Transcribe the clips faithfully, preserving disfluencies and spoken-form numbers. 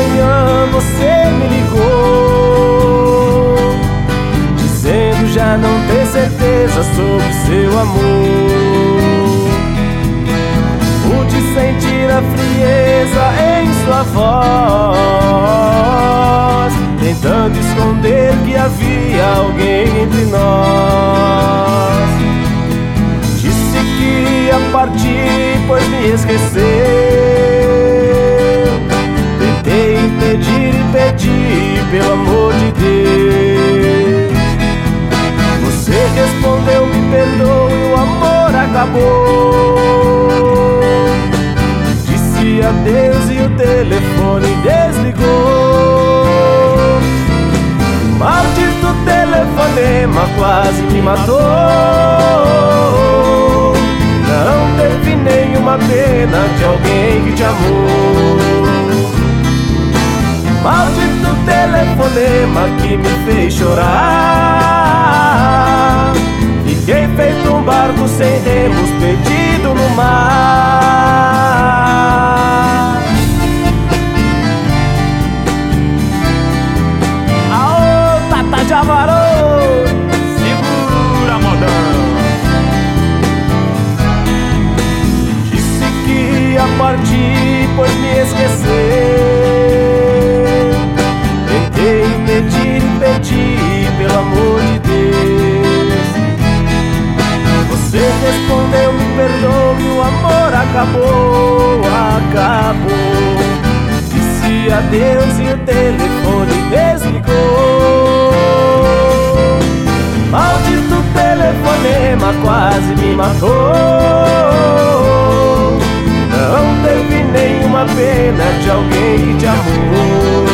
manhã você me ligou, dizendo já não ter certeza sobre seu amor. Pude sentir a frieza em sua voz, tentando esconder que havia alguém entre nós. Disse que ia partir, pois me esqueceu. Tentei impedir e pedi, pelo amor de Deus. Você respondeu, me perdoe, o amor acabou. Disse adeus e o telefone desligou. Maldito telefonema quase me matou. Não teve nenhuma pena de alguém que te amou. Maldito telefonema que me fez chorar. Fiquei feito um barco sem remos, perdido no mar. Aô, Tata Javarô, segura, modão. Disse que ia partir, pois me esqueceu. Tentei impedir e pedi, pelo amor de Deus. Você respondeu, me perdoe, o amor acabou, acabou. Disse adeus e o telefone desligou. Maldito telefonema quase me matou. Não teve nenhuma pena de alguém que te amou.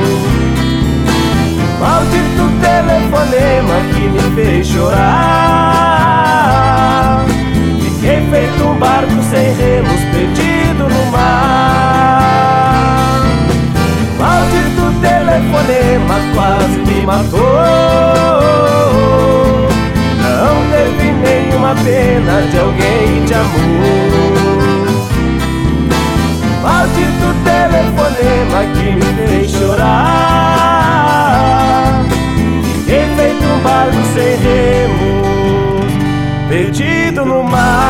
Maldito telefonema que me fez chorar. Fiquei feito um barco sem remos, perdido no mar. Maldito telefonema quase me matou. Não teve nenhuma pena de alguém que te amou. Maldito telefonema que me fez chorar. Fiquei feito um barco sem remos, perdido no mar.